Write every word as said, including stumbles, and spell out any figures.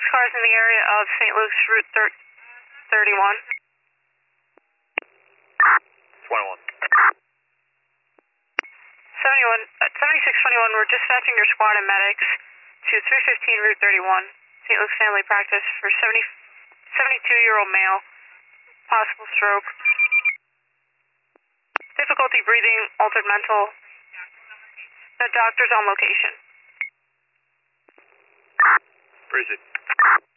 cars in the area of Saint Luke's Route thirty-one. twenty-one. seventy-one, uh, seventy-six twenty-one, we're dispatching your squad and medics to three fifteen Route thirty-one, Saint Luke's Family Practice for seventy, seventy-two-year-old male, possible stroke, difficulty breathing, altered mental. The doctor's on location. Where is it?